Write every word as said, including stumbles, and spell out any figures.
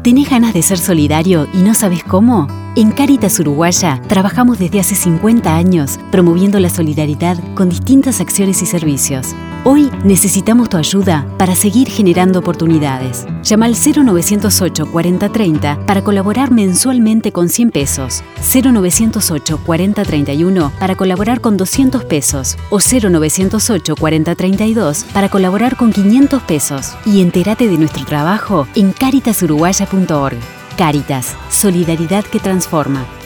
¿Tenés ganas de ser solidario y no sabes cómo? En Cáritas Uruguaya trabajamos desde hace cincuenta años promoviendo la solidaridad con distintas acciones y servicios. Hoy necesitamos tu ayuda para seguir generando oportunidades. Llama al cero novecientos ocho cuarenta treinta para colaborar mensualmente con cien pesos, cero novecientos ocho cuarenta treinta y uno para colaborar con doscientos pesos o cero novecientos ocho cuarenta treinta y dos para colaborar con quinientos pesos. Y entérate de nuestro trabajo en cáritas uruguaya punto org. Cáritas, solidaridad que transforma.